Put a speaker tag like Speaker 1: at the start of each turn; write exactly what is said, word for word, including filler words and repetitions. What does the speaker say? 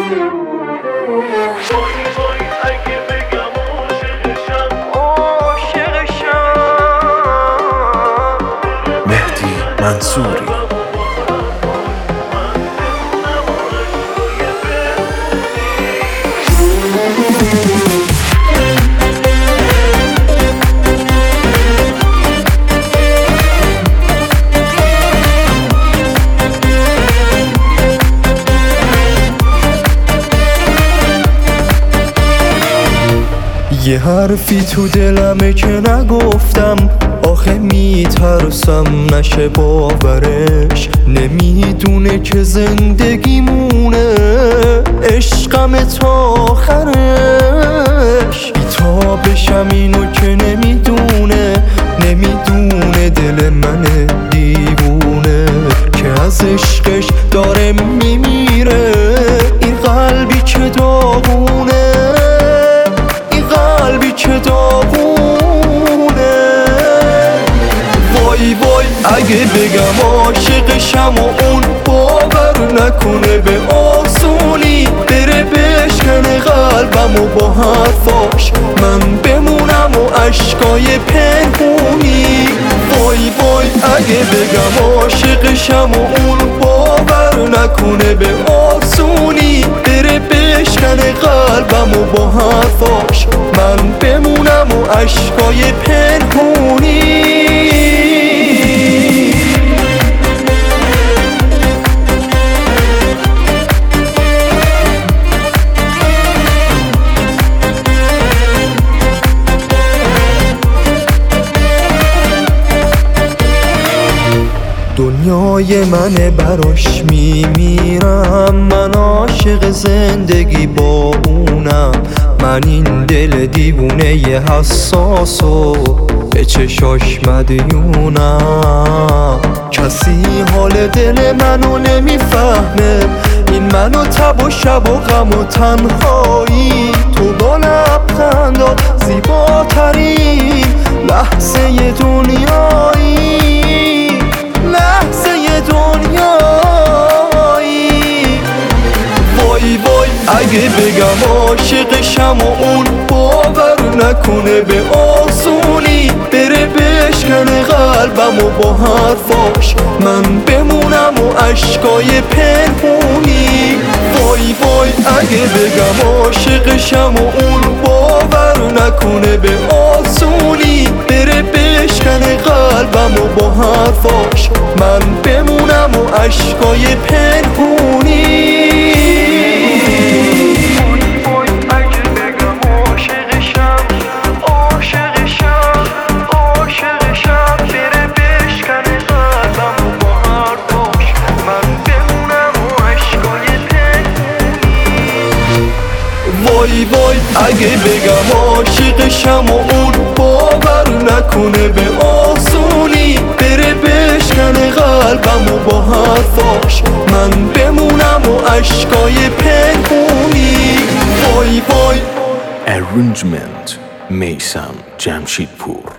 Speaker 1: مهدی منصوری.
Speaker 2: یه حرفی تو دلمه که نگفتم، آخه میترسم نشه باورش. نمیدونه که زندگیمونه عشقم تا آخرش. بیتابشم اینو که نمیدونه، نمیدونه دل من دیوونه که از عشقش داره میمیره. این قلبی که داغونه، قلبی که داغونه. وای وای اگه بگم عاشقشم و اون باور نکنه به آسونی، بره بشکنه قلبم و با حرفاش من بمونم و عشقای پنهونی. وای وای اگه بگم عاشقشم و اون باور نکنه به آسونی، بره بشکنه قلبم و با حرفاش من بمونم و عشقای پنهونی. دنیای منه براش میمیرم، من عاشق زندگی با اونم. من این دل دیوونه یه حساس و به چشاش مدیونم. کسی حال دل منو نمیفهمه، این منو تب و شب و غم و تنهایی. تو با لبخندات زیباترین لحظه دنیایی، لحظه دنیایی. وای وای اگه بگم عاشقشم و اون باور نکنه به آسونی، بره بشکنه قلبم و با حرفاش من بمونم و عشقای پنهونی. وای وای اگه بگم عاشقشم و اون باور نکنه به آسونی، بره بشکنه قلبم و با حرفاش من بمونم و عشقای پنهونی. وای وای اگه بگم عاشقشم و اون باور نکنه به آسونی، بره بشکنه قلبم و با حرفاش من بمونم و عشقای پنهونی. وای وای.
Speaker 1: Arrangement میثم جمشیدپور.